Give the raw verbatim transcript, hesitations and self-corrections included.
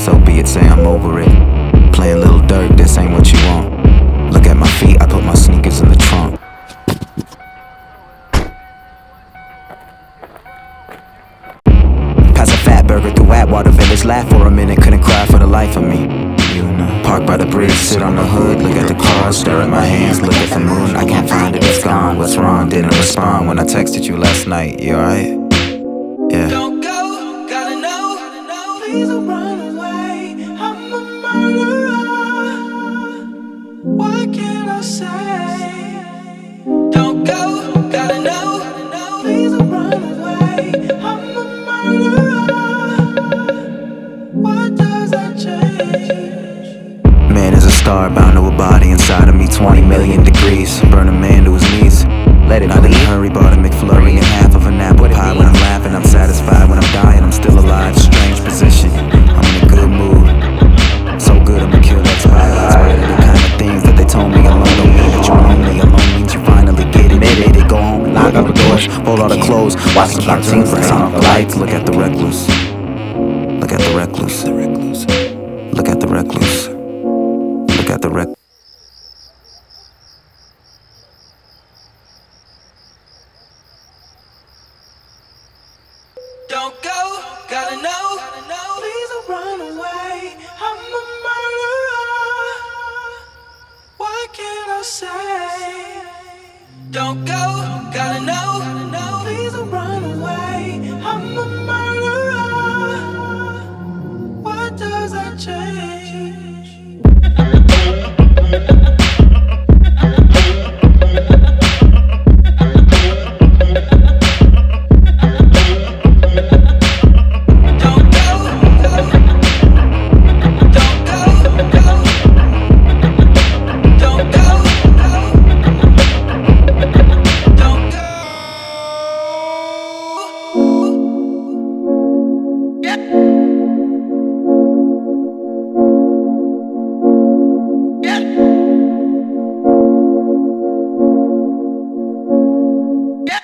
so be it, say I'm over it. Playing Lil Durk, this ain't what you want. Look at my feet, I put my sneakers in the trunk. Pass a fat burger through Atwater Village, laugh for a minute, couldn't cry for the life of me. You know. Park by the bridge, sit on the hood, look at the cars, stare at my hands, look at the moon. I can't find it, it's gone, what's wrong? Didn't respond when I texted you last night, you alright? Yeah. Don't go, gotta know, please don't run away. I'm a murderer. What can I say? Don't go, gotta know, please don't run away. I'm a murderer. What does that change? Man is a star bound to a body inside of me. Twenty million degrees, burn a man to his knees. Let it not in a hurry, bought a McFlurry and half of an apple pie. When I'm laughing, I'm satisfied. When I'm dying, I'm still alive. Strange position, I'm in a good mood. So good, I'ma kill that spotlight. The kind of things that they told me alone don't mean that you're lonely. Alone means you finally get it. Made it, go home and lock out the doors, fold all the clothes, watch some cartoons, turn off the lights. Look at the recluse. Look at the recluse. Look at the recluse. Look at the recluse. Don't go, gotta know, please don't run away. I'm a murderer. What can I say? Don't go, gotta know, please don't run away. I'm a murderer. What does that change?